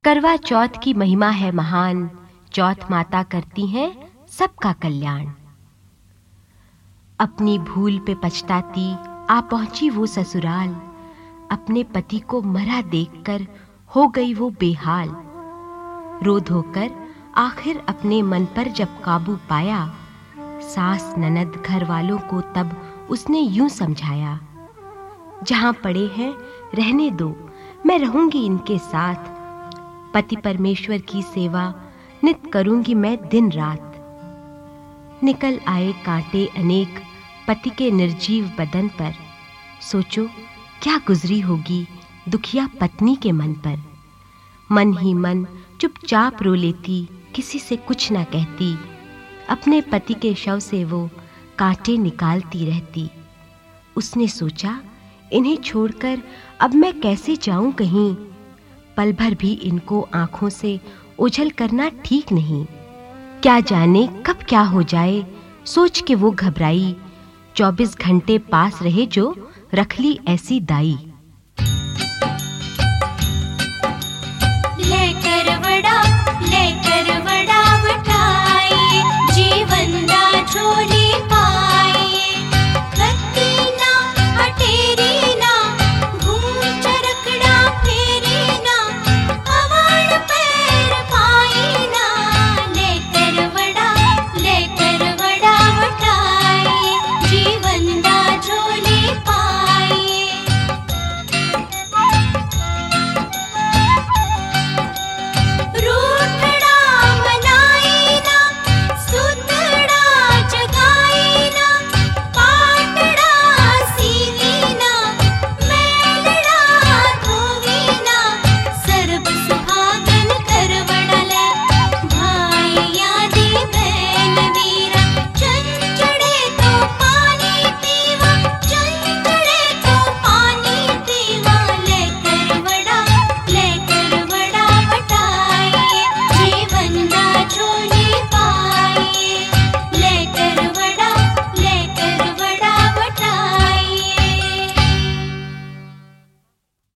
करवा चौथ की महिमा है महान, चौथ माता करती हैं सबका कल्याण। अपनी भूल पे पछताती आ पहुंची वो ससुराल, अपने पति को मरा देखकर हो गई वो बेहाल। रो धोकर आखिर अपने मन पर जब काबू पाया, सास ननद घर वालों को तब उसने यूं समझाया, जहां पड़े हैं रहने दो, मैं रहूंगी इनके साथ। पति परमेश्वर की सेवा नित करूंगी मैं दिन रात। निकल आए कांटे अनेक पति के निर्जीव बदन पर, सोचो क्या गुजरी होगी दुखिया पत्नी के मन पर। मन ही मन चुपचाप रो लेती, किसी से कुछ ना कहती, अपने पति के शव से वो कांटे निकालती रहती। उसने सोचा, इन्हें छोड़कर अब मैं कैसे जाऊं कहीं, पल भर भी इनको आंखों से ओझल करना ठीक नहीं। क्या जाने कब क्या हो जाए, सोच के वो घबराई, 24 घंटे पास रहे जो रख ली ऐसी दाई।